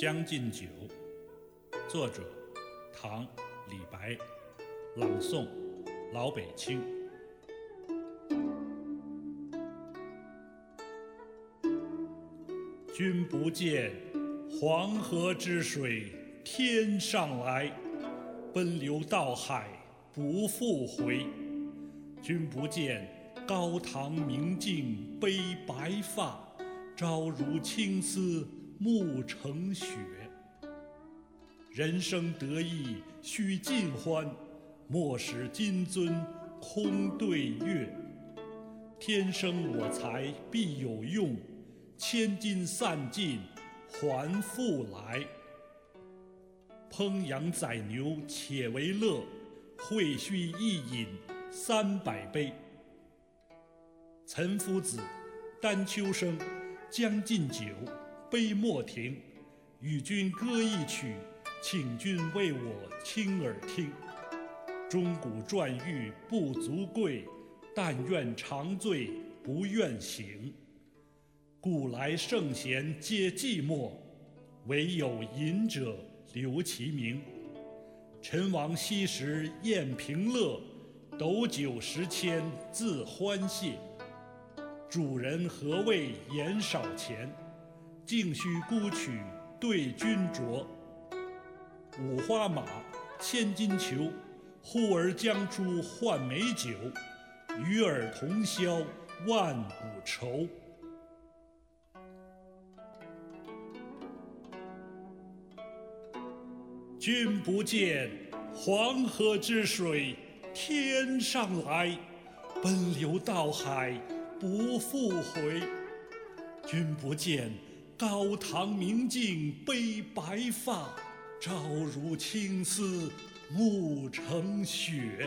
将进酒》，作者唐·李白，朗诵老北青。君不见，黄河之水天上来，奔流到海不复回。君不见，高堂明镜悲白发，朝如青丝暮成雪。人生得意须尽欢，莫使金樽空对月。天生我材必有用，千金散尽还复来。烹羊宰牛且为乐，会须一饮300杯。岑夫子，丹丘生，将进酒，杯莫停。与君歌一曲，请君为我倾耳听。钟鼓馔玉不足贵，但愿长醉不愿醒。古来圣贤皆寂寞，惟有饮者留其名。陈王昔时宴平乐，斗酒10千自欢谢。主人何为言少钱，径须沽取对君酌。五花马，千金裘，呼儿将出换美酒。与尔同销万古愁。君不见，黄河之水天上来，奔流到海不复回。君不见，高堂明镜悲白发，朝如青丝暮成雪。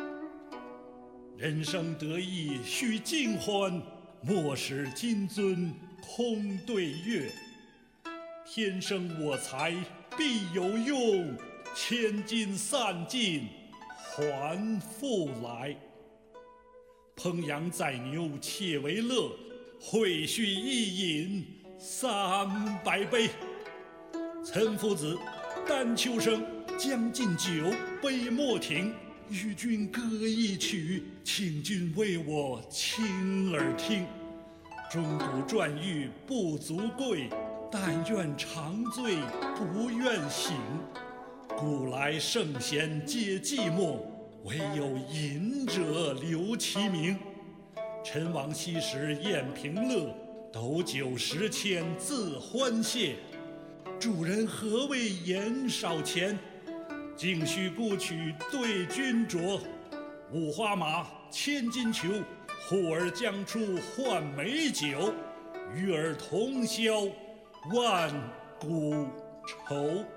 人生得意须尽欢，莫使金樽空对月。天生我材必有用，千金散尽还复来。烹羊宰牛且为乐，会须一饮300杯。岑夫子，丹丘生，将进酒，杯莫停。与君歌一曲，请君为我倾耳听。钟鼓馔玉不足贵，但愿长醉不愿醒。古来圣贤皆寂寞，惟有饮者留其名。陈王昔时宴平乐，斗酒10千自欢谢。主人何为言少钱，径须沽取对君酌。五花马，千金裘，呼儿将出换美酒。与尔同销万古愁。